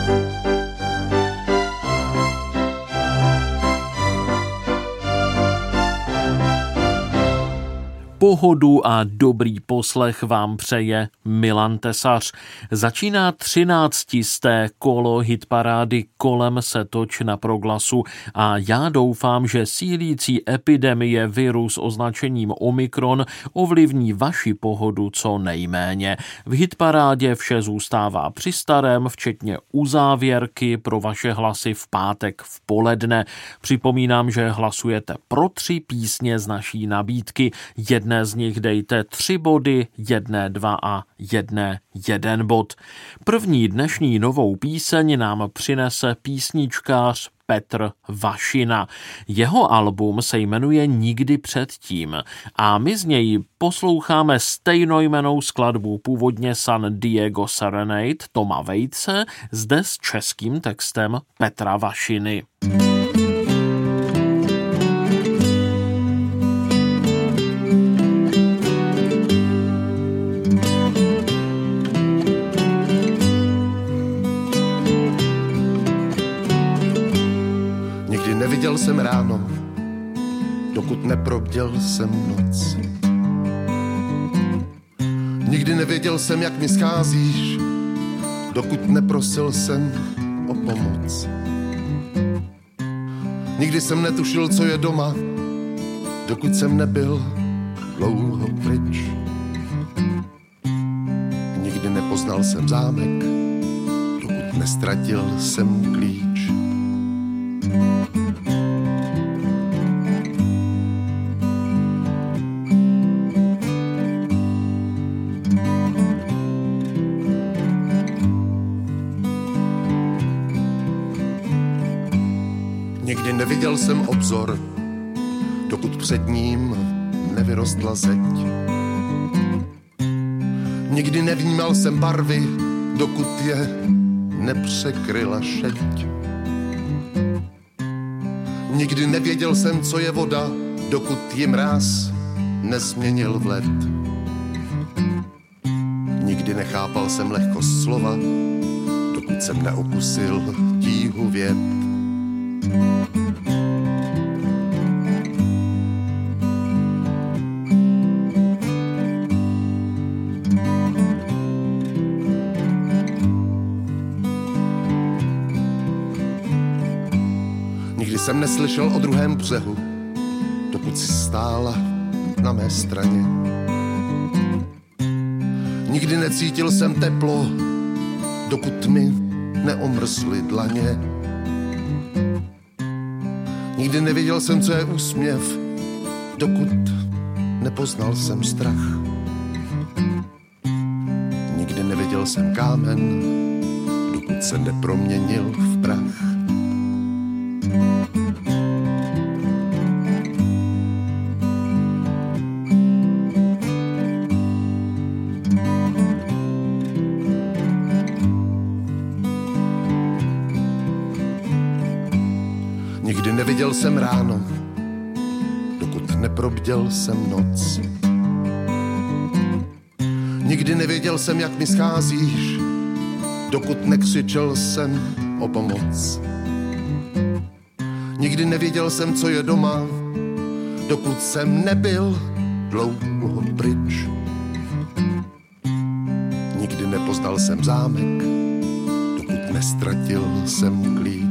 Pohodu a dobrý poslech vám přeje Milan Tesař. Začíná 13. kolo hitparády Kolem se toč na Proglasu a já doufám, že sílící epidemie viru s označením Omikron ovlivní vaši pohodu co nejméně. V hitparádě vše zůstává při starém, včetně uzávěrky pro vaše hlasy v pátek v poledne. Připomínám, že hlasujete pro 3 písně z naší nabídky. Jedné z nich dejte 3 body, jedné 2 a jedné 1 bod. První dnešní novou píseň nám přinese písničkář Petr Vašina. Jeho album se jmenuje Nikdy předtím a my z něj posloucháme stejnojmennou skladbu původně San Diego Serenade Toma Waitse, zde s českým textem Petra Vašiny. Neviděl jsem ráno, dokud neprobděl jsem noc. Nikdy nevěděl jsem, jak mi scházíš, dokud neprosil jsem o pomoc. Nikdy jsem netušil, co je doma, dokud jsem nebyl dlouho pryč. Nikdy nepoznal jsem zámek, dokud nestratil jsem klíč. Nikdy neviděl jsem obzor, dokud před ním nevyrostla zeď. Nikdy nevnímal jsem barvy, dokud je nepřekryla šeť. Nikdy nevěděl jsem, co je voda, dokud ji mráz nezměnil v led. Nikdy nechápal jsem lehkost slova, dokud jsem neukusil tíhu vět. Nikdy jsem neslyšel o druhém břehu, dokud si stála na mé straně. Nikdy necítil jsem teplo, dokud mi neomrzly dlaně. Nikdy nevěděl jsem, co je úsměv, dokud nepoznal jsem strach. Nikdy neviděl jsem kámen, dokud se neproměnil v prach. Nikdy neviděl jsem ráno, dokud neprobděl jsem noc. Nikdy nevěděl jsem, jak mi scházíš, dokud nekřičel jsem o pomoc. Nikdy nevěděl jsem, co je doma, dokud jsem nebyl dlouho pryč. Nikdy nepoznal jsem zámek, dokud nestratil jsem klíč.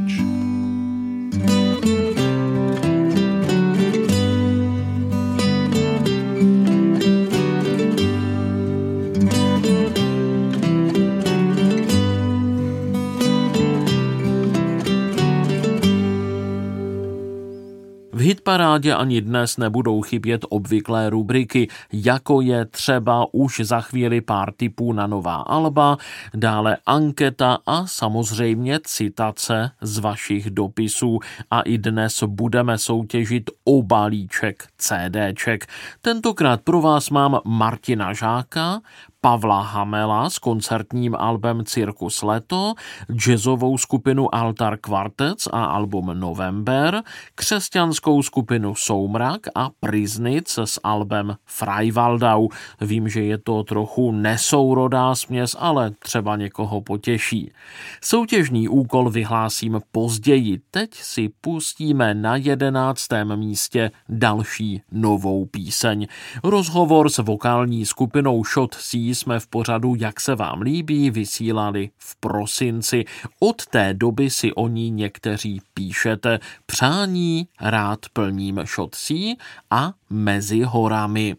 V hitparádě ani dnes nebudou chybět obvyklé rubriky, jako je třeba už za chvíli pár tipů na nová alba, dále anketa a samozřejmě citace z vašich dopisů. A i dnes budeme soutěžit o balíček CDček. Tentokrát pro vás mám Martina Žáka, Pavla Hamela s koncertním albem Cirkus Leto, jazzovou skupinu Altar Quartets a album November, křesťanskou skupinu Soumrak a Priznic s albem Freiwaldau. Vím, že je to trochu nesourodá směs, ale třeba někoho potěší. Soutěžní úkol vyhlásím později. Teď si pustíme na 11. místě další novou píseň. Rozhovor s vokální skupinou Shot C jsme v pořadu Jak se vám líbí vysílali v prosinci. Od té doby si o ní někteří píšete. Přání rád plním Shot C a Mezi horami.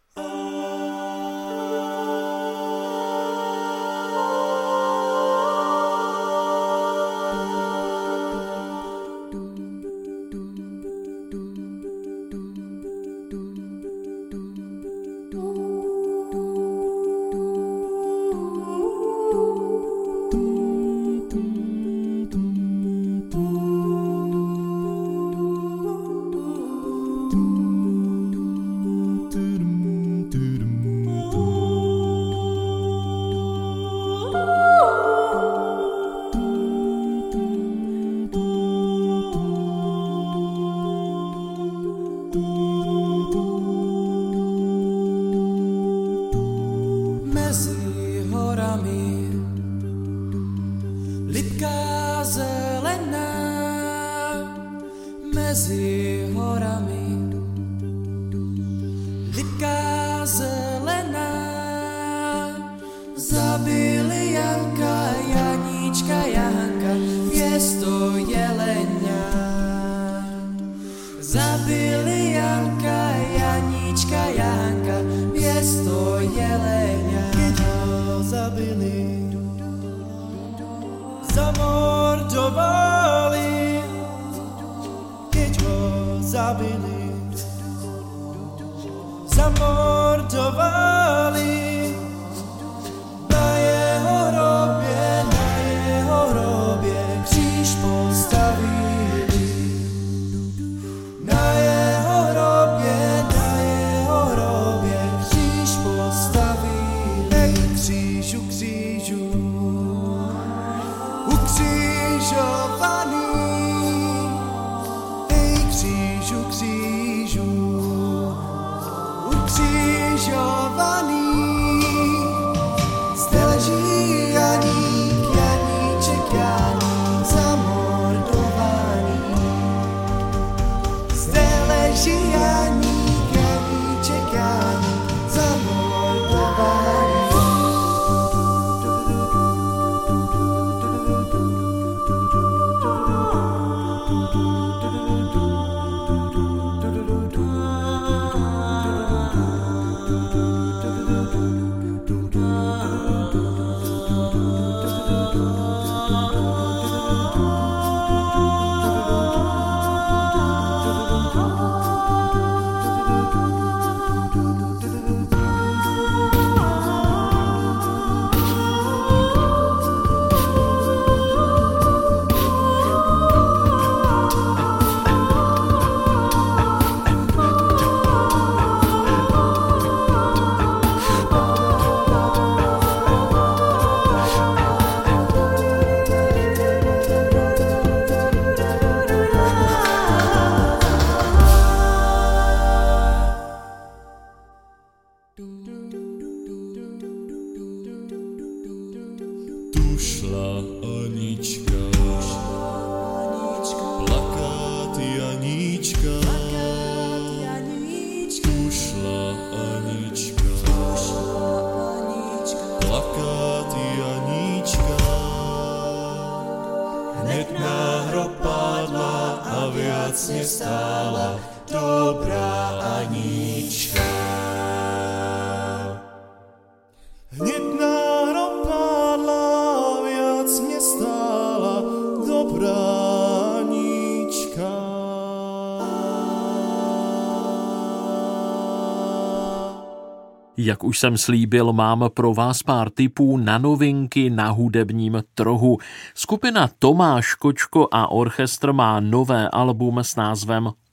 Jak už jsem slíbil, mám pro vás pár tipů na novinky na hudebním trhu. Skupina Tomáš Kočko a orchestr má nové album s názvem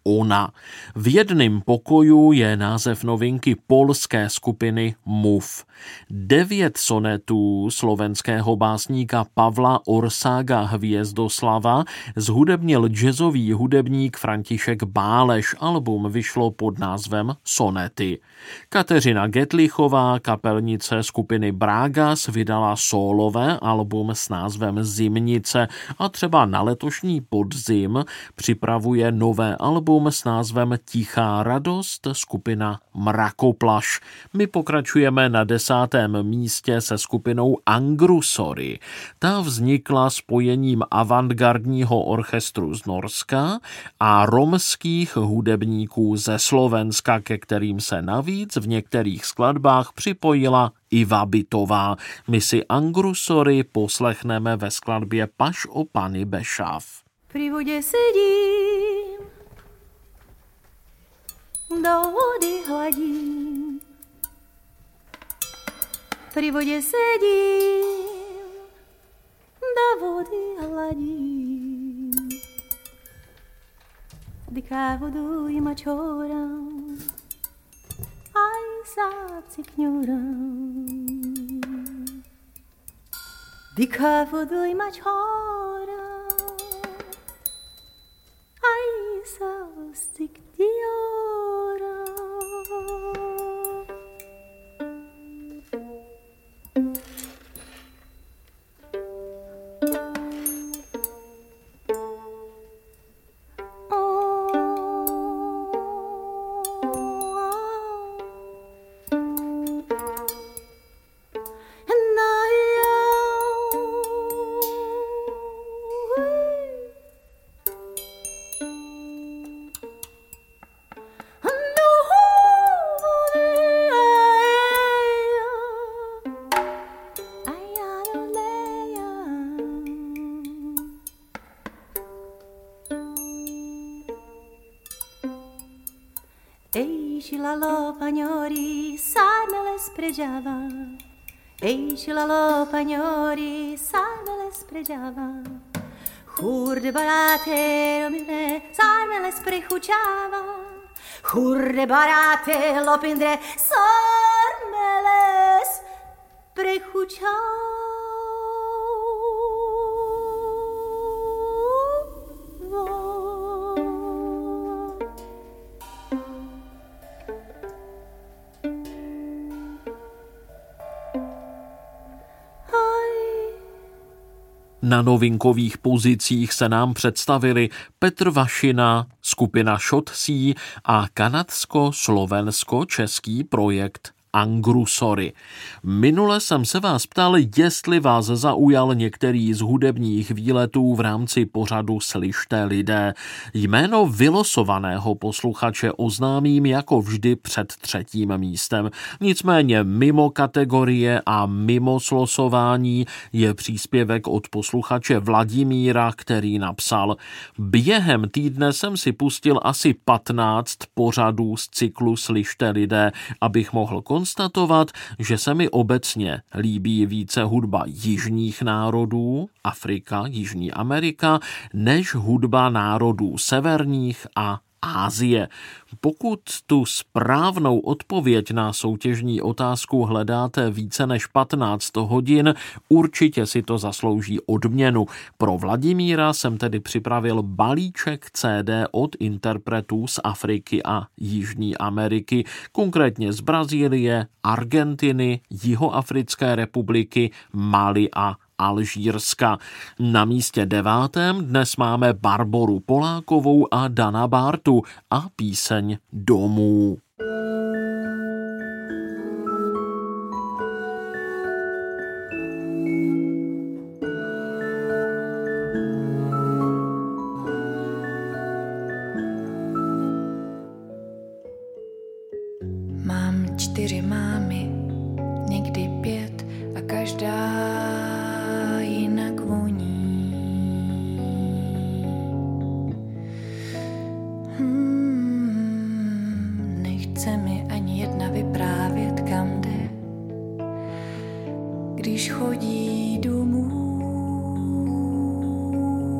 Ona. V jednom pokoju je název novinky polské skupiny MUF. 9 sonetů slovenského básníka Pavla Orsága Hvězdoslava zhudebnil jazzový hudebník František Báleš. Album vyšlo pod názvem Sonety. Kateřina Getlichová, kapelnice skupiny Bragas, vydala sólové album s názvem Zimnice a třeba na letošní podzim připravuje nové album s názvem Tichá radost skupina Mrakoplaš. My pokračujeme na 10. místě se skupinou Angrusory. Ta vznikla spojením avantgardního orchestru z Norska a romských hudebníků ze Slovenska, ke kterým se navíc v některých skladbách připojila Iva Bytová. My si Angrusory poslechneme ve skladbě Paš o Pani Bešav. Pri vodě sedím, do vody hladím. Pri vodě sedím, do vody hladím. Dyká vodu i mačoram, aj sáci kňuram. Dyká vodu i mačoram, aj sáci kňuram. Lalo pagnori sarmele spregiava, lalo pagnori sarmele spregiava. Hurde barate romine sarmele sprechuciava, hurde barate lopindre sarmele sprechuciava. Na novinkových pozicích se nám představili Petr Vašina, skupina Šotsí a kanadsko-slovensko-český projekt Angrusory. Minule jsem se vás ptal, jestli vás zaujal některý z hudebních výletů v rámci pořadu Slyšte lidé. Jméno vylosovaného posluchače oznámím jako vždy před 3. místem. Nicméně mimo kategorie a mimo slosování je příspěvek od posluchače Vladimíra, který napsal: během týdne jsem si pustil asi 15 pořadů z cyklu Slyšte lidé, abych mohl konstatovat, že se mi obecně líbí více hudba jižních národů, Afrika, Jižní Amerika, než hudba národů severních a Asie. Pokud tu správnou odpověď na soutěžní otázku hledáte více než 15 hodin, určitě si to zaslouží odměnu. Pro Vladimíra jsem tedy připravil balíček CD od interpretů z Afriky a Jižní Ameriky, konkrétně z Brazílie, Argentiny, Jihoafrické republiky, Mali a Alžírska. Na místě 9. dnes máme Barboru Polákovou a Dana Bártu a píseň Domů. Mám 4 mámy, někdy 5 a každá jinak voní. Nechce mi ani jedna vyprávět, kam jde, když chodí domů.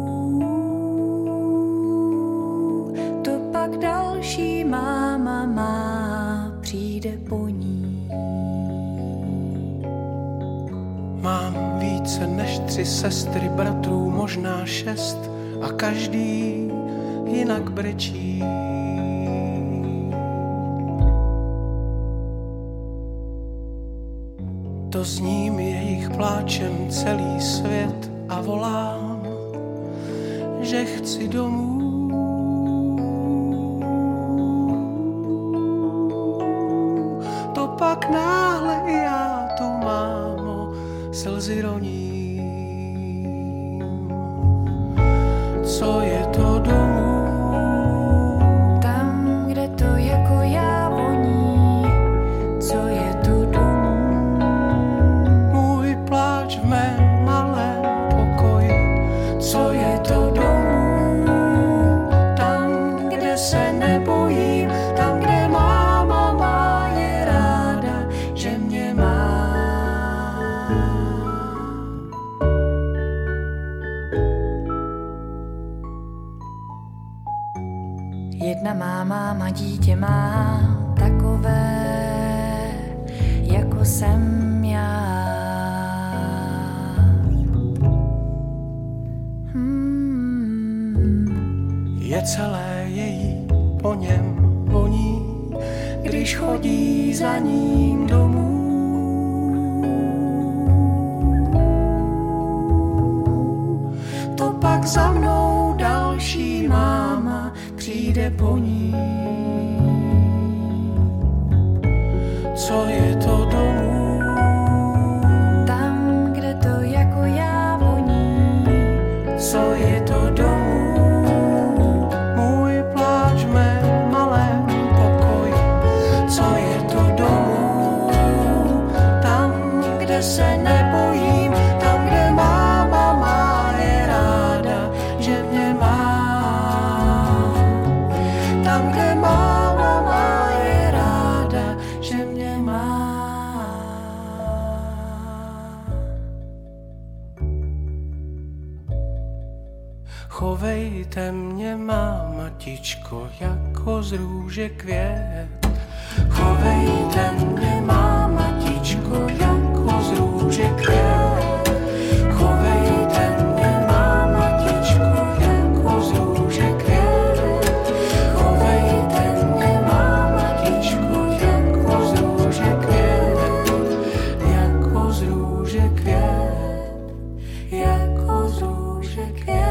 3 sestry bratrů, možná 6 a každý jinak brečí. To zní mi jejich pláčem celý svět a volám, že chci domů. To pak náhle i já tu, mámo, slzy roním. Co je to domů? Tam, kde to jako já voní. Co je to domů? Můj pláč v mém malém pokoji. Co je to domů? Tam, kde se nebojím, tam, kde máma má je ráda, že mě má. Jedna máma dítě má takové, jako jsem já. Je celé její po něm voní, když chodí za ním domů. To pak za mnou další máma přijde po ní. Co je to domů? Tam, kde to jako já voní. Co je to domů? Můj pláč v mém malém pokoji. Co je to domů? Tam, kde se nebojím, tam, kde máma má je ráda, že mě má. Tam, kde máma má je ráda, že mě má. Chovejte mě, mámatičko, jako z růže květ. Chovejte mě, mámatičko, jako z růže květ. Chovejte mě, mámatičko, jako z růže květ. Chovejte mě, mámatičko, jako z růže květ. Jako z růže květ. Jako z růže květ.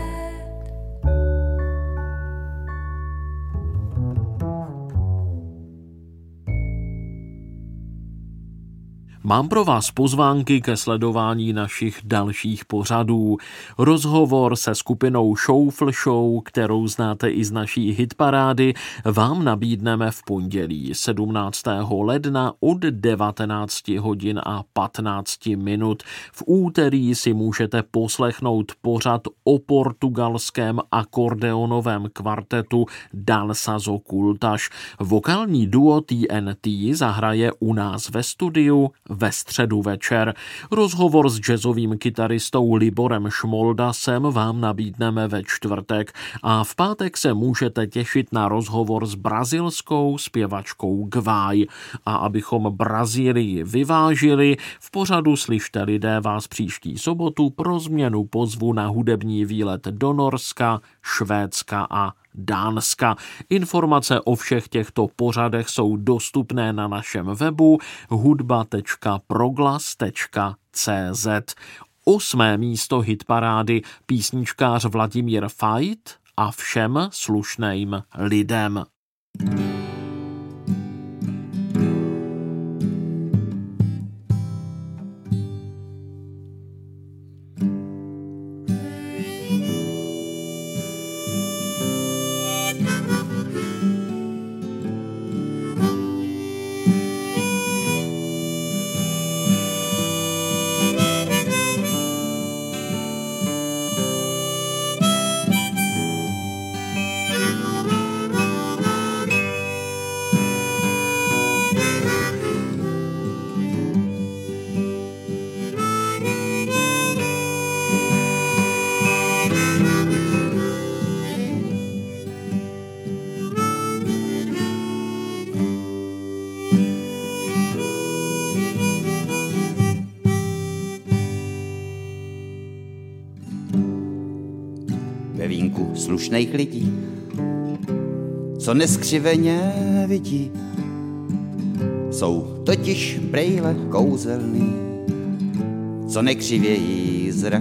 Mám pro vás pozvánky ke sledování našich dalších pořadů. Rozhovor se skupinou Šoufl Show, kterou znáte i z naší hitparády, vám nabídneme v pondělí 17. ledna od 19 hodin a 15 minut. V úterý si můžete poslechnout pořad o portugalském akordeonovém kvartetu Danças Ocultas. Vokální duo TNT zahraje u nás ve studiu ve středu večer. Rozhovor s jazzovým kytaristou Liborem Šmoldasem vám nabídneme ve čtvrtek a v pátek se můžete těšit na rozhovor s brazilskou zpěvačkou Gvaj. A abychom Brazílii vyvážili, v pořadu Slyšte lidé vás příští sobotu pro změnu pozvu na hudební výlet do Norska, Švédska a Dánska. Informace o všech těchto pořadech jsou dostupné na našem webu hudba.proglas.cz. 8. místo hitparády písničkář Vladimír Fajt a Všem slušným lidem. ve vínku slušných lidí, co neskřiveně vidí. Jsou totiž brejle kouzelný, co nekřivějí zrak,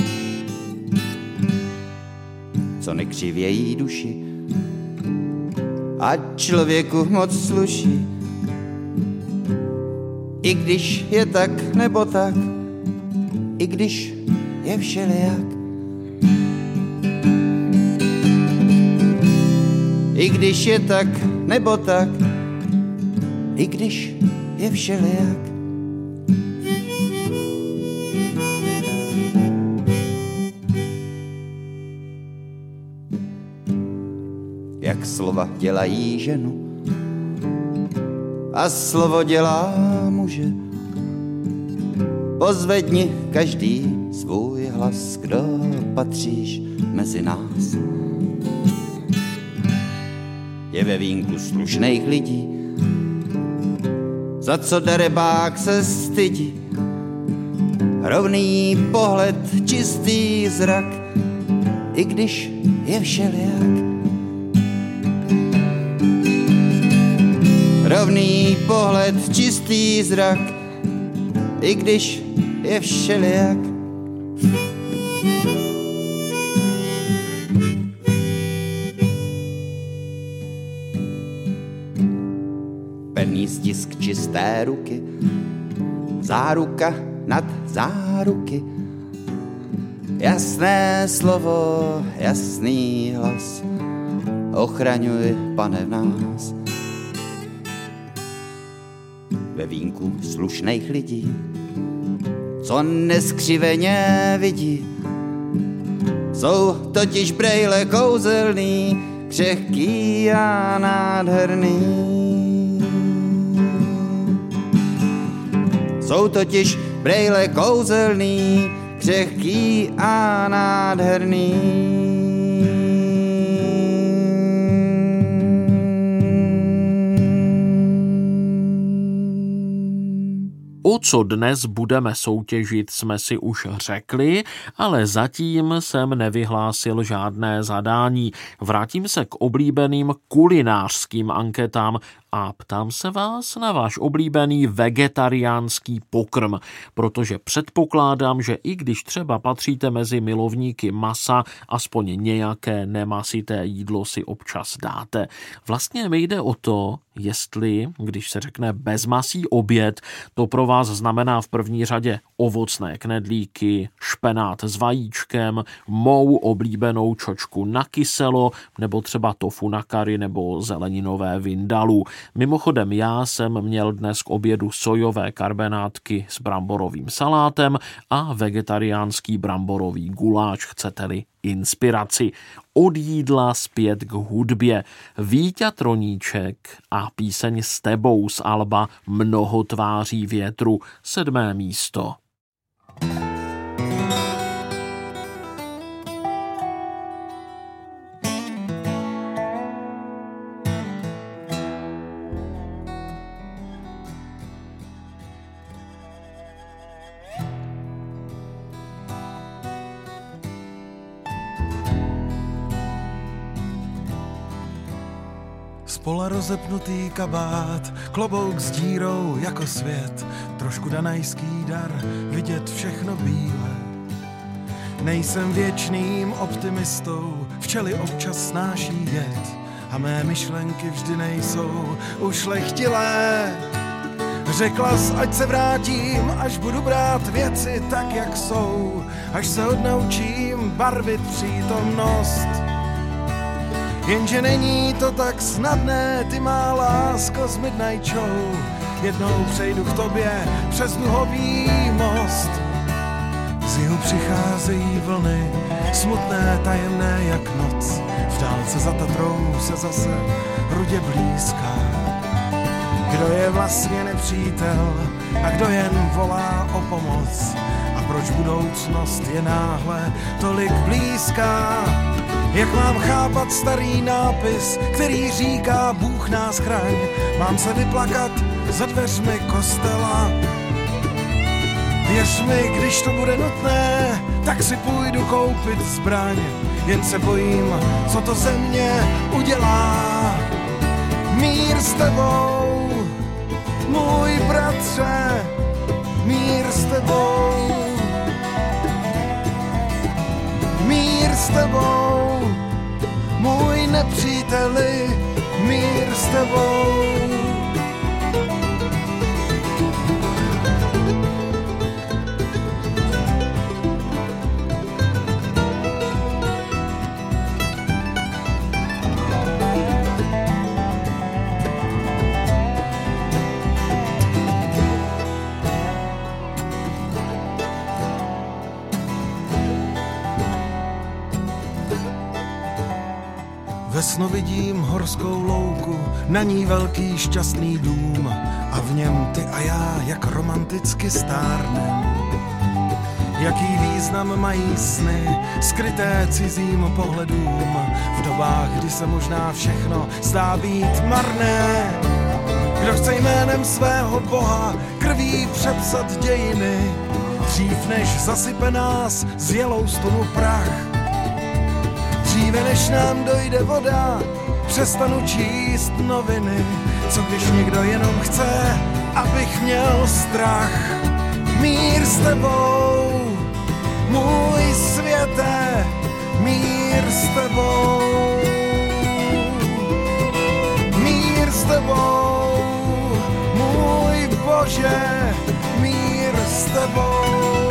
co nekřivějí duši a člověku moc sluší. I když je tak nebo tak, i když je všelijak. I když je tak nebo tak, i když je všelijak. Jak slova dělají ženu a slovo dělá muže. Pozvedni každý svůj hlas, kdo patříš mezi nás. Je ve vínku slušných lidí, za co darebák se stydí. Rovný pohled, čistý zrak, i když je všelijak. Rovný pohled, čistý zrak, i když je všelijak. Pevný stisk čisté ruky, záruka nad záruky. Jasné slovo, jasný hlas, ochraňuj, Pane, v nás. Ve vínku slušných lidí, co neskřiveně vidí, jsou totiž brejle kouzelný, křehký a nádherný. Jsou totiž brejle kouzelný, křehký a nádherný. O co dnes budeme soutěžit, jsme si už řekli, ale zatím jsem nevyhlásil žádné zadání. Vrátím se k oblíbeným kulinářským anketám a ptám se vás na váš oblíbený vegetariánský pokrm, protože předpokládám, že i když třeba patříte mezi milovníky masa, aspoň nějaké nemasité jídlo si občas dáte. Vlastně mi jde o to, jestli, když se řekne bezmasý oběd, to pro vás znamená v první řadě ovocné knedlíky, špenát s vajíčkem, mou oblíbenou čočku na kyselo, nebo třeba tofu na kari nebo zeleninové vindalů. Mimochodem, já jsem měl dnes k obědu sojové karbenátky s bramborovým salátem a vegetariánský bramborový guláš, chcete-li inspiraci. Od jídla zpět k hudbě. Víťa Troníček a píseň S tebou z alba Mnoho tváří větru, 7. místo. Spola rozepnutý kabát, klobouk s dírou jako svět, trošku danajský dar, vidět všechno bíle. Nejsem věčným optimistou, včely občas snáší jed a mé myšlenky vždy nejsou ušlechtilé. Řeklas, ať se vrátím, až budu brát věci tak, jak jsou, až se odnaučím barvit přítomnost. Jenže není to tak snadné, ty má lásko z Midnight Show. Jednou přejdu k tobě přes duhový most. Z jihu přicházejí vlny, smutné, tajemné jak noc. V dálce za Tatrou se zase rudě blízká. Kdo je vlastně nepřítel a kdo jen volá o pomoc? A proč budoucnost je náhle tolik blízká? Jak mám chápat starý nápis, který říká Bůh nás chraň? Mám se vyplakat za dveřmi kostela? Věř mi, když to bude nutné, tak si půjdu koupit zbraň. Jen se bojím, co to ze mě udělá. Mír s tebou, můj bratře, mír s tebou. Mír s tebou, můj nepříteli, mír s tebou. Ve snu vidím horskou louku, na ní velký šťastný dům a v něm ty a já, jak romanticky stárnem. Jaký význam mají sny, skryté cizím pohledům, v dobách, kdy se možná všechno zdá být marné. Kdo chce jménem svého boha krví přepsat dějiny, dřív než zasype nás z Yellowstonu prach. Dříve než nám dojde voda, přestanu číst noviny. Co když někdo jenom chce, abych měl strach. Mír s tebou, můj světe, mír s tebou. Mír s tebou, můj Bože, mír s tebou.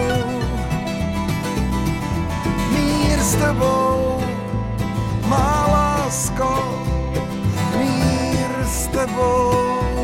Mír s tebou, má lásko, mír s tebou.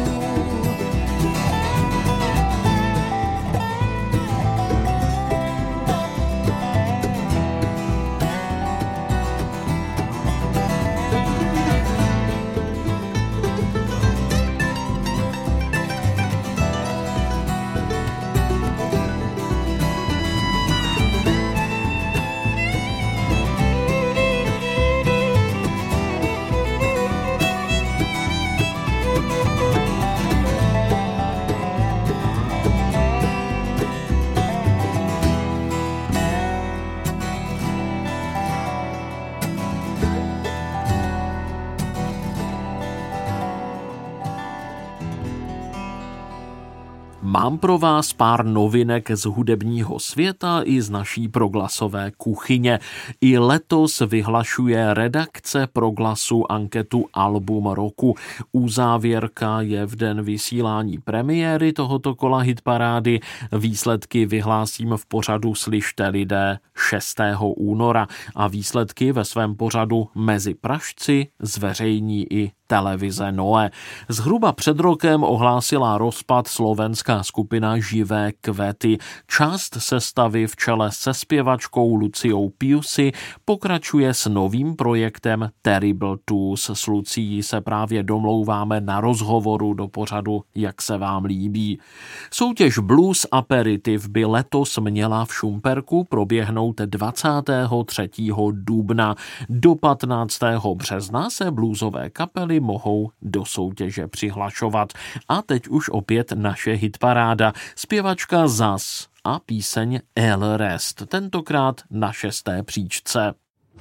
Mám pro vás pár novinek z hudebního světa i z naší Proglasové kuchyně. I letos vyhlašuje redakce Proglasu anketu Album roku. Uzávěrka je v den vysílání premiéry tohoto kola hitparády. Výsledky vyhlásím v pořadu Slyšte lidé 6. února a výsledky ve svém pořadu Mezi pražci zveřejní i televize Noe. Zhruba před rokem ohlásila rozpad slovenská skupina Živé kvety. Část sestavy v čele se zpěvačkou Luciou Piusy pokračuje s novým projektem Terrible Twos. S Lucií se právě domlouváme na rozhovoru do pořadu Jak se vám líbí. Soutěž Blues Aperitiv by letos měla v Šumperku proběhnout 23. dubna. Do 15. března se bluesové kapely mohou do soutěže přihlašovat. A teď už opět naše hitparáda. Zpěvačka Zas a píseň El Rest, tentokrát na 6. příčce.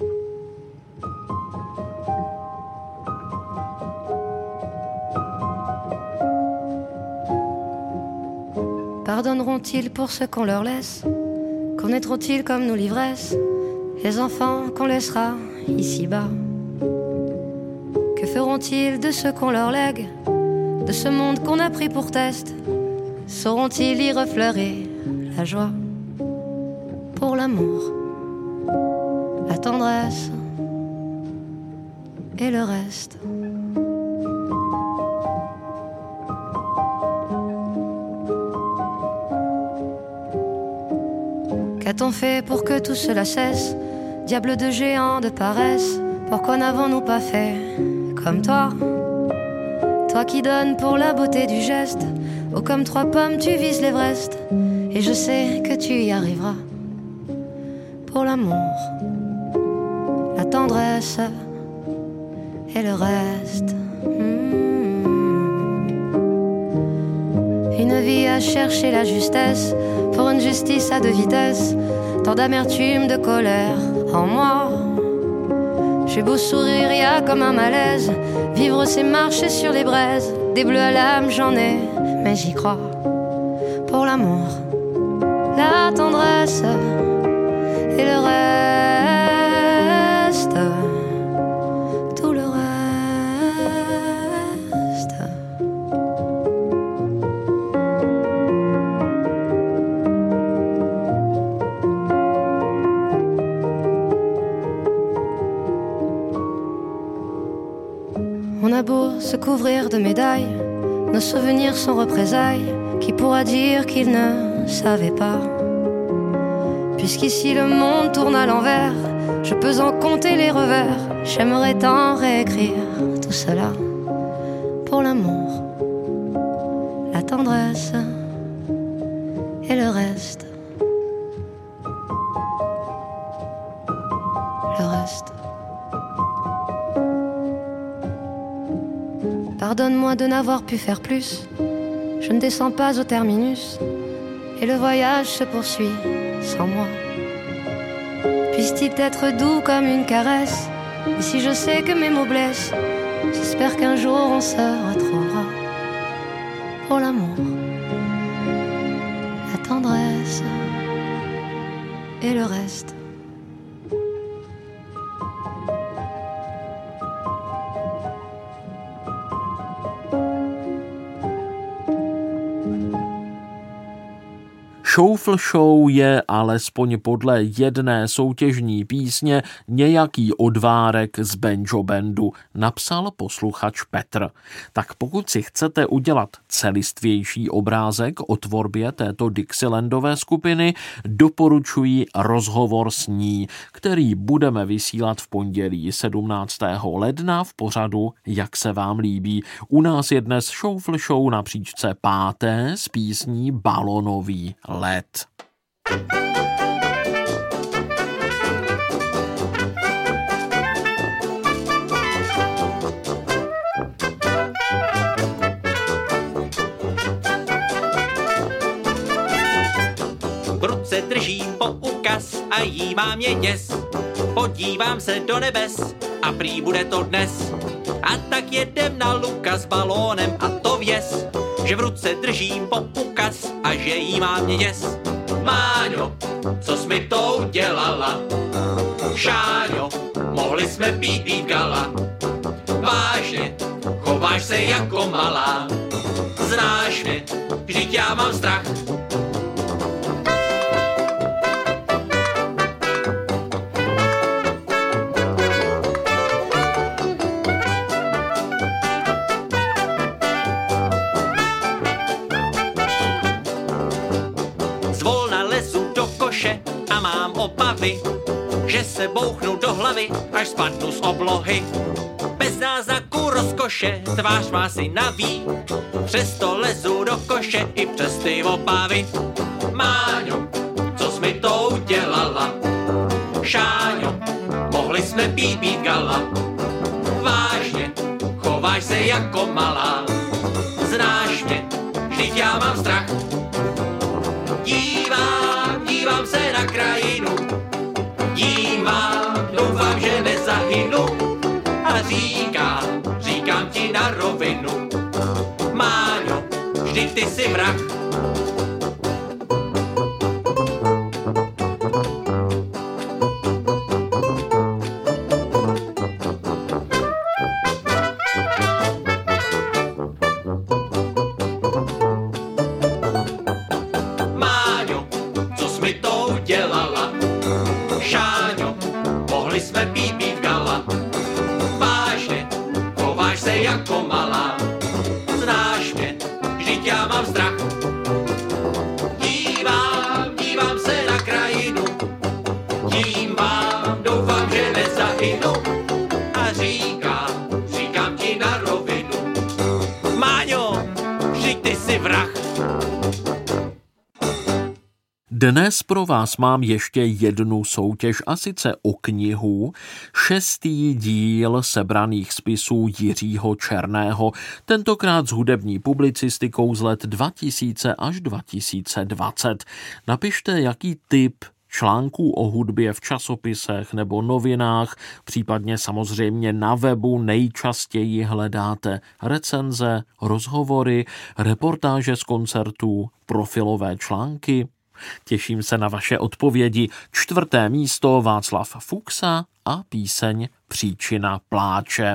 Pardonneront-ils pour ce qu'on leur laisse? Connaîtront-ils comme nous l'ivresse? Les enfants qu'on laissera ici-bas? Que feront-ils de ce qu'on leur lègue? De ce monde qu'on a pris pour test? Sauront-ils y refleurer la joie? Pour l'amour, la tendresse et le reste. Qu'a-t-on fait pour que tout cela cesse? Diable de géant de paresse, pourquoi n'avons-nous pas fait comme toi? Toi qui donnes pour la beauté du geste, oh comme 3 pommes tu vises l'Everest, et je sais que tu y arriveras. Pour l'amour, la tendresse et le reste. Une vie à chercher la justesse, pour une justice à 2 vitesses, tant d'amertume, de colère en moi. J'ai beau sourire, y a comme un malaise. Vivre c'est marcher sur les braises. Des bleus à l'âme j'en ai, mais j'y crois. Pour l'amour, la tendresse et le reste, tout le reste. On a beau se couvrir de médailles, nos souvenirs sont représailles. Qui pourra dire qu'il ne savait pas? Puisqu'ici le monde tourne à l'envers, je peux en compter les revers. J'aimerais tant réécrire tout cela. Pour l'amour, la tendresse et le reste. Le reste. Pardonne-moi de n'avoir pu faire plus. Je ne descends pas au terminus et le voyage se poursuit sans moi. Puisse-t-il être doux comme une caresse? Et si je sais que mes mots blessent, j'espère qu'un jour on se retrouvera. Pour l'amour, la tendresse et le reste. Šoufl show je alespoň podle jedné soutěžní písně nějaký odvárek z banjo bandu, napsal posluchač Petr. Tak pokud si chcete udělat celistvější obrázek o tvorbě této Dixielandové skupiny, doporučuji rozhovor s ní, který budeme vysílat v pondělí 17. ledna v pořadu Jak se vám líbí. U nás je dnes Šoufl show na příčce 5. s písní Balonový let. V ruce držím poukaz a jí má mě děs. Podívám se do nebes a prý bude to dnes. A tak jedem na luka s balónem a to věz, že v ruce držím poukaz a že jí má mě děs. Máňo, co jsi mi to udělala? Šáňo, mohli jsme být gala. Vážně, chováš se jako malá. Znáš mě, vždyť já mám strach. A mám obavy, že se bouchnu do hlavy, až spadnu z oblohy. Bez náznaku rozkoše, tvář má si naví, přesto lezu do koše i přes ty obavy. Máňo, co jsi mi to udělala? Šáňo, mohli jsme být gala. Vážně, chováš se jako malá. Znáš mě, vždyť já mám strach. Dívám se na krajinu, doufám, že nezahynu. A říkám ti na rovinu, Máňo, vždyť ty jsi vrah. Šáňo, mohli jsme být gala. Vážně, chováš se jako malá. Znáš mě, vždyť já mám strach. Dívám se na krajinu, doufám, že nezahynu. A říkám ti na rovinu, Máňo, vždyť ty jsi vrah. Dnes pro vás mám ještě jednu soutěž, a sice o knihu, 6. díl sebraných spisů Jiřího Černého, tentokrát s hudební publicistikou z let 2000 až 2020. Napište, jaký typ článků o hudbě v časopisech nebo novinách, případně samozřejmě na webu nejčastěji hledáte recenze, rozhovory, reportáže z koncertů, profilové články? Těším se na vaše odpovědi. 4. místo Václav Fuksa a píseň Příčina pláče.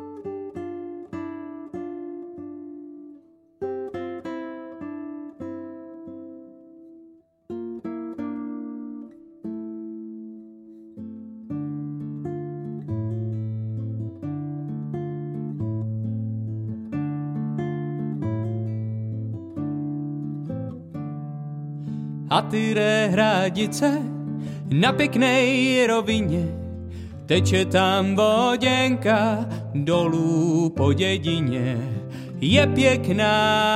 A tyhle hradice na pěknej rovině, teče tam voděnka dolů po dědině. Je pěkná,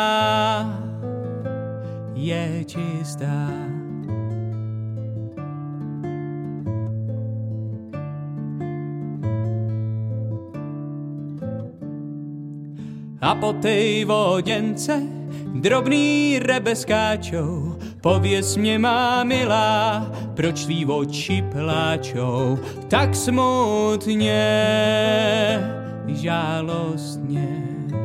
je čistá. A po tej voděnce drobný ryby skáčou. Pověz mě, má milá, proč tvý oči pláčou tak smutně, žálostně.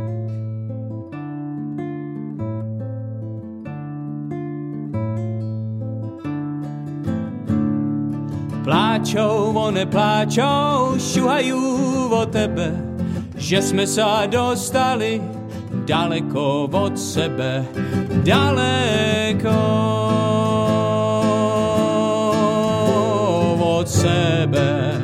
Pláčou, one pláčou, šuhajú o tebe, že jsme se dostali daleko od sebe, daleko od sebe.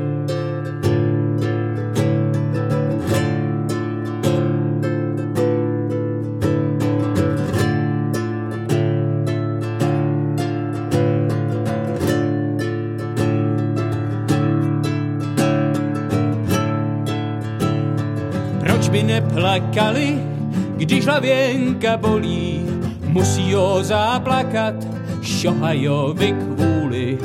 Proč by neplakali, když hlavěnka bolí, musí ho zaplakat, šohajovi kvůli,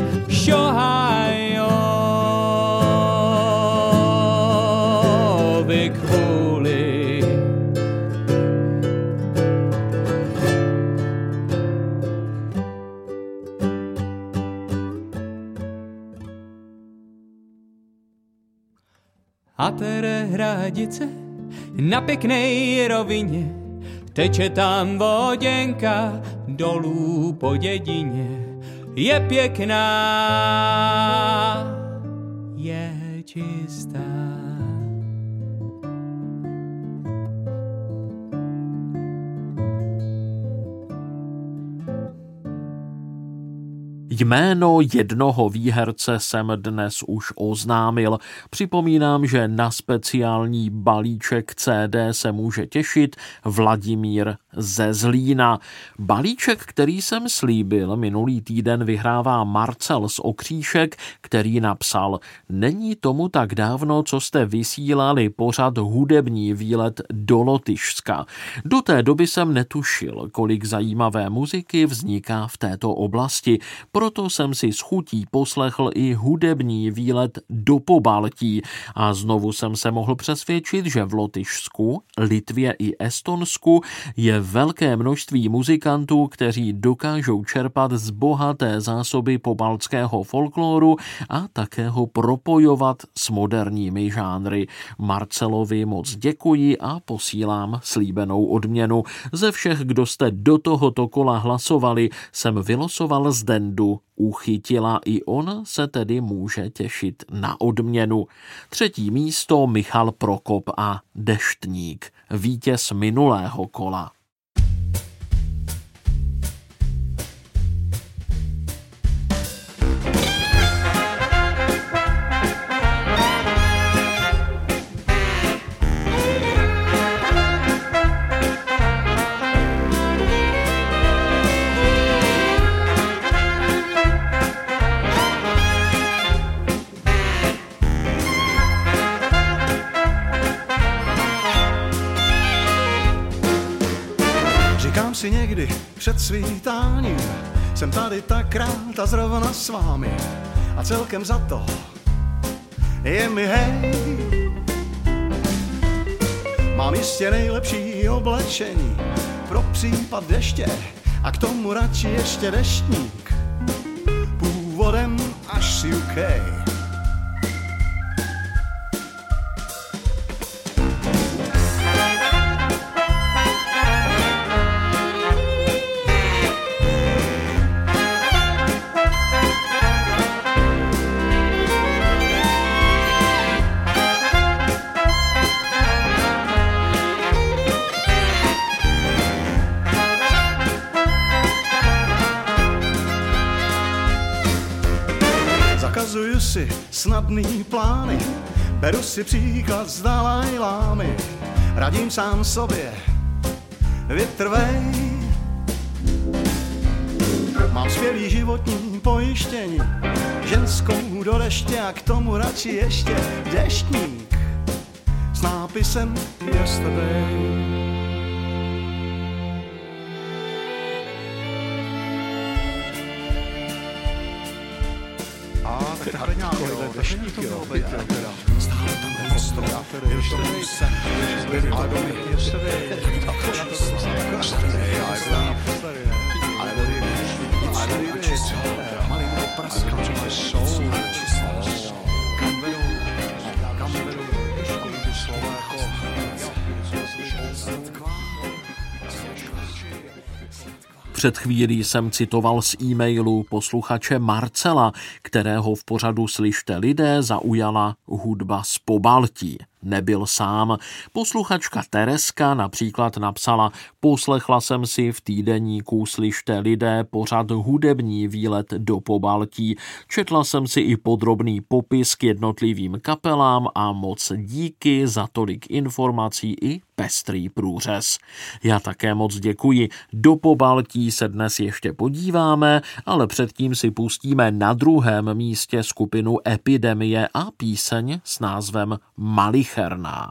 šohajovi kvůli. A tere hradice na pěknej rovině, teče tam voděnka dolů po dědině. Je pěkná, je čistá. Jméno jednoho výherce jsem dnes už oznámil. Připomínám, že na speciální balíček CD se může těšit Vladimír ze Zlína. Balíček, který jsem slíbil, minulý týden vyhrává Marcel z Okříšek, který napsal: Není tomu tak dávno, co jste vysílali pořad Hudební výlet do Lotyšska. Do té doby jsem netušil, kolik zajímavé muziky vzniká v této oblasti. Proto jsem si s chutí poslechl i Hudební výlet do Pobaltí a znovu jsem se mohl přesvědčit, že v Lotyšsku, Litvě i Estonsku je velké množství muzikantů, kteří dokážou čerpat z bohaté zásoby pobaltského folkloru a také ho propojovat s moderními žánry. Marcelovi moc děkuji a posílám slíbenou odměnu. Ze všech, kdo jste do tohoto kola hlasovali, jsem vylosoval Zdendu. Uchytila, i on se tedy může těšit na odměnu. 3. místo Michal Prokop a Deštník, vítěz minulého kola. Si někdy před svítáním jsem tady tak rád a zrovna s vámi a celkem za to je mi hej. Mám jistě nejlepší oblečení pro případ deště a k tomu radši ještě deštník. okej. Zakazuju si snadný plány, beru si příklad z Dalajlámy, radím sám sobě, vytrvej. Mám skvělý životní pojištění, ženskou do deště a k tomu radši ještě deštník s nápisem Yesterday. Deštníky, jo, stále tam město, ještě se, byli to domy, malý praska, jsou, kam vedou, trošku slova jako Před chvílí jsem citoval z e-mailu posluchače Marcela, kterého v pořadu Slyšte lidé zaujala hudba z Pobaltí. Nebyl sám. Posluchačka Tereska například napsala: poslechla jsem si v týdeníku Slyšte lidé pořad Hudební výlet do Pobaltí. Četla jsem si i podrobný popis k jednotlivým kapelám a moc díky za tolik informací i pestrý průřez. Já také moc děkuji. Do Pobaltí se dnes ještě podíváme, ale předtím si pustíme na druhém místě skupinu Epidemie a píseň s názvem Malicherná.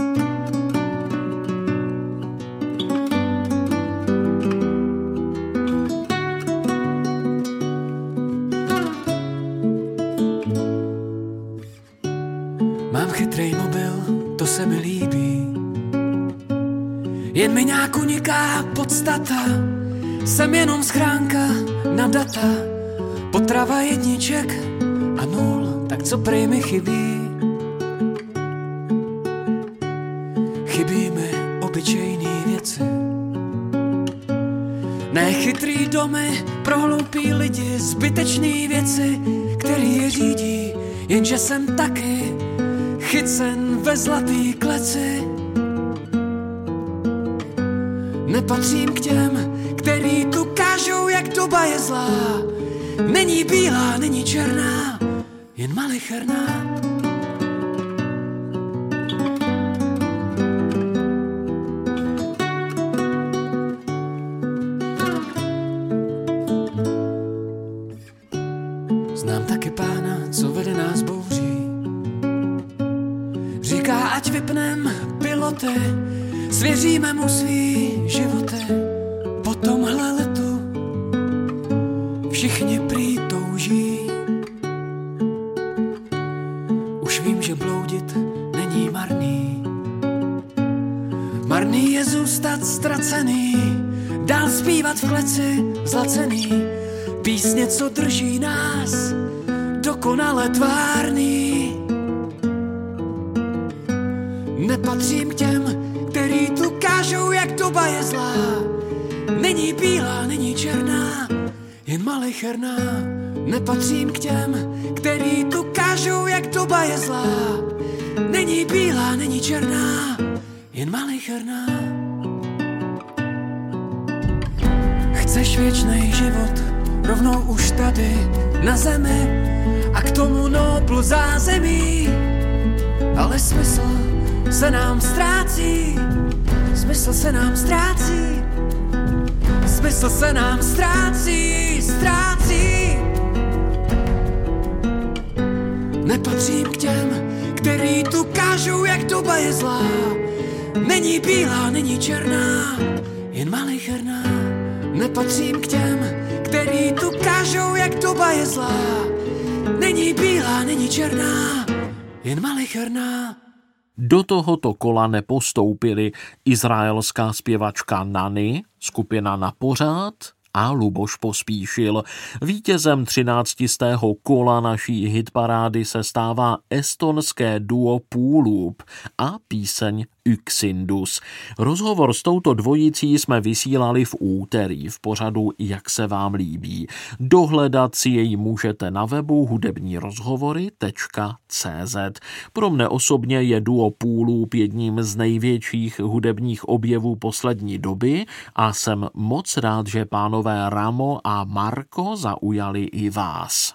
Mám chytrej mobil, to se mi líbí, jen mi nějak uniká podstata. Jsem jenom schránka na data, potrava jedniček a nul, tak co prej mi chybí? Chybí mi obyčejný věci, nechytrý domy pro hloupý lidi, zbytečný věci, který je řídí, jenže jsem taky chycen ve zlatý kleci. Nepatřím k těm, který tu kážou, jak doba je zlá. Není bílá, není černá, jen malicherná. Znám taky pána, co vede nás bouří. Říká, ať vypnem piloty, svěříme mu svý životy. Po tomhle letu všichni prý touží. Už vím, že bloudit není marný. Marný je zůstat ztracený, dál zpívat v kleci zlacený. Písně, co drží nás dokonale tvárný. Nepatřím k těm, který tu kážou, jak doba je zlá. Není bílá, není černá, jen malicherná. Nepatřím k těm, který tu kážou, jak doba je zlá. Není bílá, není černá, jen malicherná. Chceš věčnej život, rovnou už tady na zemi a k tomu noblu zázemí. Ale smysl se nám ztrácí, smysl se nám ztrácí, smysl se nám ztrácí, ztrácí. Nepatřím k těm, který tu kážou, jak doba je zlá. Není bílá, není černá, jen malicherná. Nepatřím k těm, který tu kážou, jak doba je zlá. Není bílá, není černá, jen malicherná. Do tohoto kola nepostoupili izraelská zpěvačka Nani, skupina Na pořád a Luboš Pospíšil. Vítězem 13. kola naší hitparády se stává estonské duo Puuloop a píseň Yksindus. Rozhovor s touto dvojicí jsme vysílali v úterý v pořadu Jak se vám líbí. Dohledat si jej můžete na webu hudebnírozhovory.cz. Pro mne osobně je duo Puuloop jedním z největších hudebních objevů poslední doby a jsem moc rád, že pánové Ramo a Marko zaujali i vás.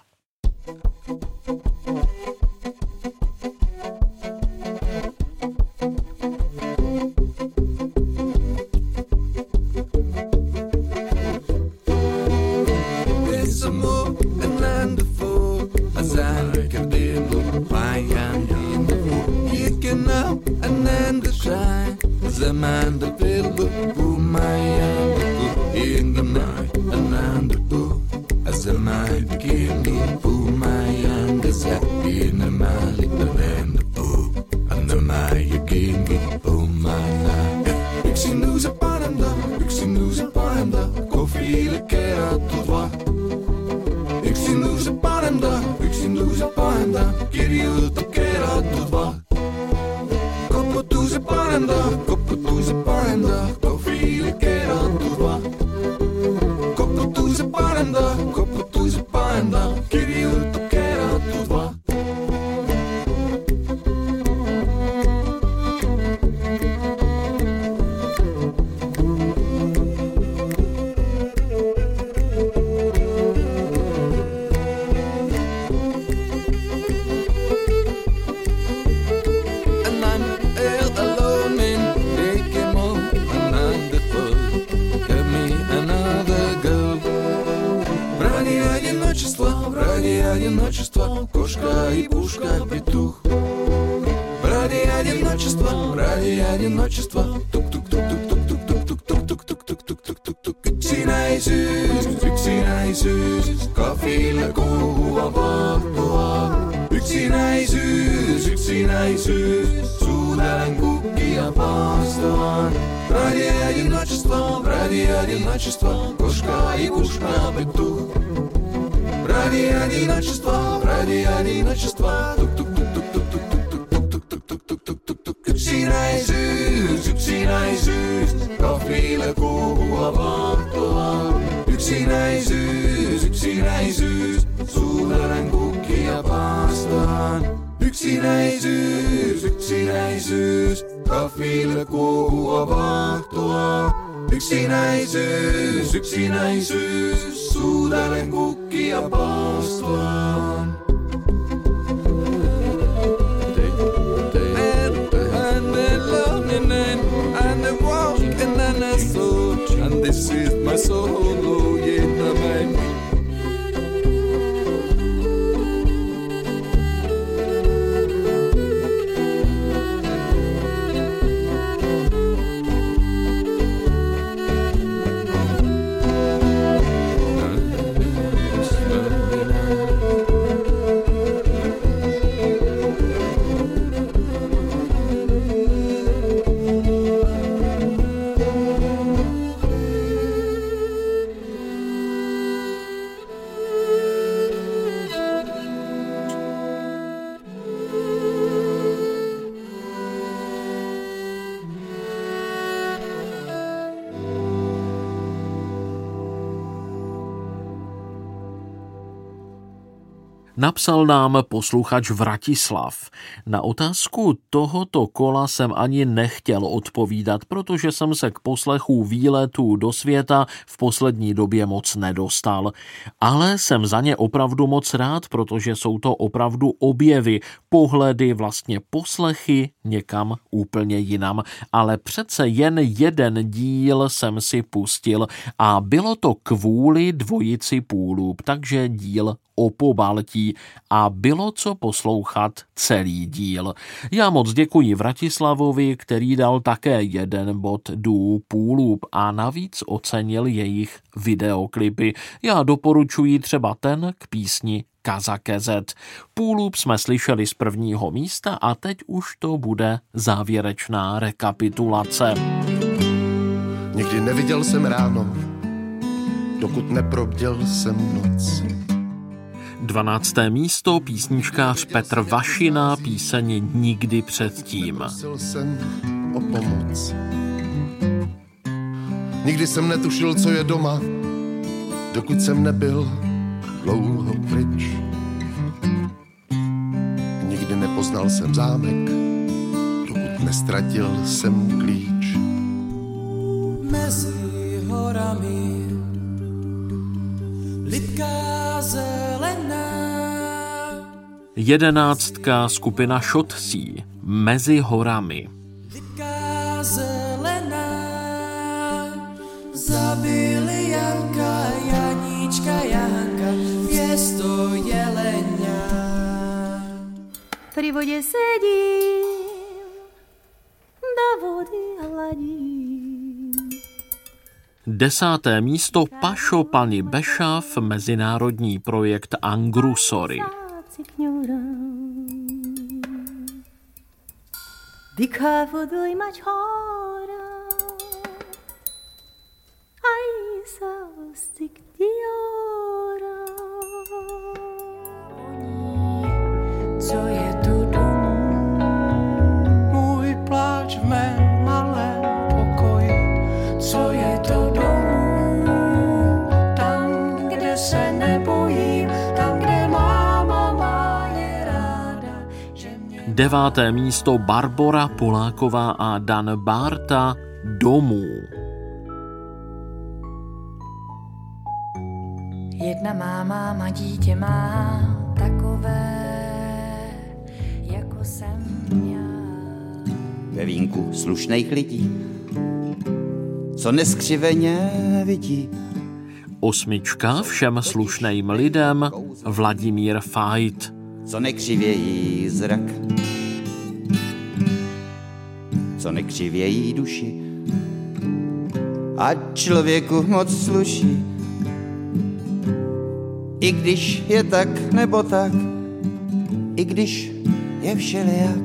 Yksinäisyys, suutaren kukkia paastoaan. And the walk and then I thought, and this is my solo, yeah, my Napsal nám posluchač Vratislav. Na otázku tohoto kola jsem ani nechtěl odpovídat, protože jsem se k poslechu výletů do světa v poslední době moc nedostal. Ale jsem za ně opravdu moc rád, protože jsou to opravdu objevy, pohledy, vlastně poslechy někam úplně jinam. Ale přece jen jeden díl jsem si pustil a bylo to kvůli dvojici Puuloop, takže díl o Pobaltí a bylo co poslouchat celý díl. Já moc děkuji Vratislavovi, který dal také jeden bod duo Puuloop a navíc ocenil jejich videoklipy. Já doporučuji třeba ten k písni Kazakezet. Puuloop jsme slyšeli z prvního místa a teď už to bude závěrečná rekapitulace. Nikdy neviděl jsem ráno, dokud neprobděl jsem noc. 12. místo písničkář Petr Vašina, píseň Nikdy předtím. Prosil jsem o pomoc. Nikdy jsem netušil, co je doma, dokud jsem nebyl dlouho pryč. Nikdy nepoznal jsem zámek, dokud nestratil jsem klíč. Mezi horami lipká zelená. 11. skupina Šotcí, Mezi horami. Lipká zelená. Zabili Janka, Janíčka, Janka, město Jelenia. Pri vodě sedím, do vody hladím. 10. místo Pašo Pani Bešav, mezinárodní projekt Angrusory. Dika voduj mačhora, aj sa ostik diora. Co je tu domů? Můj pláč v mém malém pokoji. Co je to domů? Tam, kde se nebojím, tam, kde máma má je ráda, že mě... 9. místo Barbora Poláková a Dan Bárta, Domů. Jedna máma má dítě má takové, jako jsem já. Ve vínku slušných lidí, co neskřiveně vidí. 8. všem slušným lidem Vladimír Fajt. Co nekřivějí zrak, co nekřivějí duši a člověku moc sluší. I když je tak nebo tak, i když je všelijak.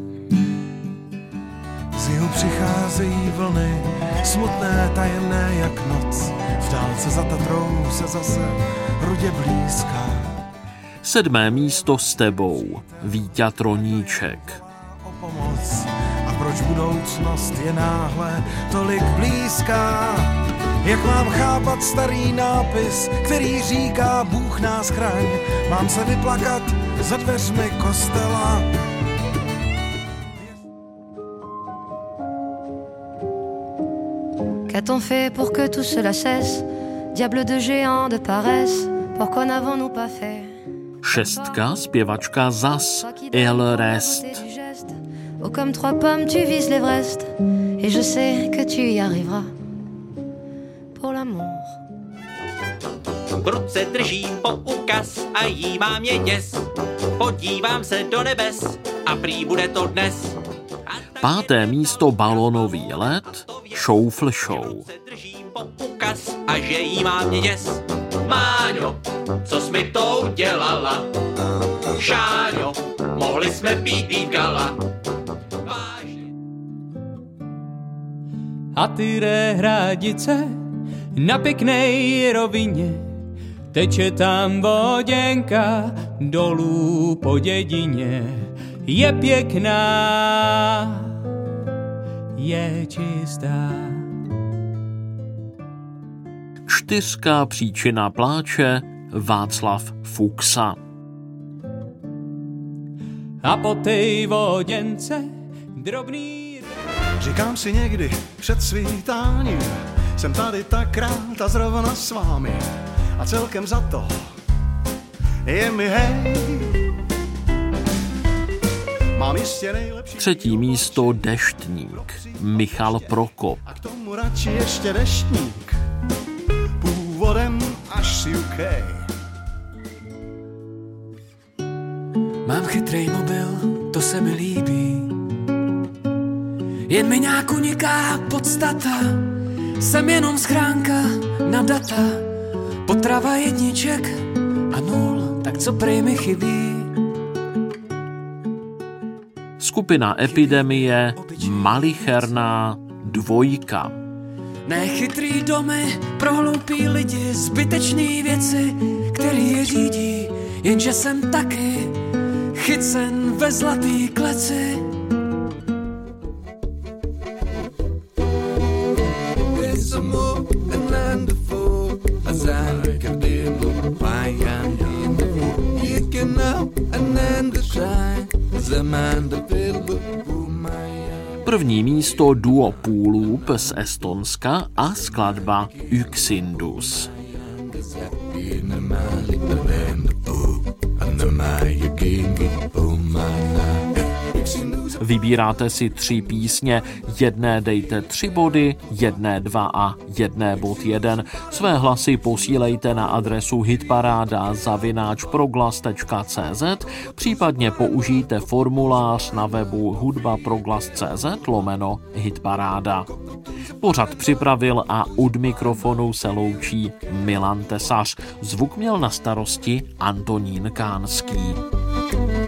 Z jihu přicházejí vlny, smutné, tajemné jak noc. V dálce za Tatrou se zase rudě blízká. 7. místo S tebou, Víťa Troníček. O pomoc a proč budoucnost je náhle tolik blízká? Jak mám chápat starý nápis, který říká Bůh nás chraň? Mám se vyplakat za dveřmi kostela? Qu'a-t-on fait pour que tout cela cesse? Diable de géant de paresse, pourquoi n'avons-nous pas fait? 6. zpěvačka Zas, El Rest. Oh, comme 3 pommes, tu vises l'Everest, et je sais que tu y arriveras. Pour l'amour. V ruce držím poukaz a jímá mě děs. Podívám se do nebes a prý bude to dnes. 5. místo Balónový let, Šoufl show. Držím poukaz a že jímá mě děs. Máňo, co jsi mi to udělala? Šáňo, mohli jsme být gala. A ty hradice na pěknej rovině, teče tam voděnka dolů po dědině. Je pěkná, je čistá. 4. příčina pláče, Václav Fuksa. A po tej voděnce drobný... Říkám si někdy před svítáním, jsem tady tak rád a zrovna s vámi. A celkem za to je mi hej. Mám jistě nejlepší... 3. místo Deštník, Michal Prokop. A k tomu radši ještě deštník, původem až z UK. Mám chytrej mobil, to se mi líbí. Jen mi nějak uniká podstata. Jsem jenom schránka na data. Potrava jedniček a nul, tak co prej mi chybí? Skupina Epidemie, Malicherná 2. Nechytrý domy pro hloupý lidi, zbytečný věci, který je řídí, jenže jsem taky chycen ve zlatý kleci. První místo duo Půlůb z Estonska a skladba Yksindus. Vybíráte si 3 písně, jedné dejte 3 body, jedné 2 a jedné bod 1. Své hlasy posílejte na adresu hitparáda@proglas.cz, případně použijte formulář na webu hudbaproglas.cz/hitparáda. Pořad připravil a od mikrofonu se loučí Milan Tesař. Zvuk měl na starosti Antonín Kánský.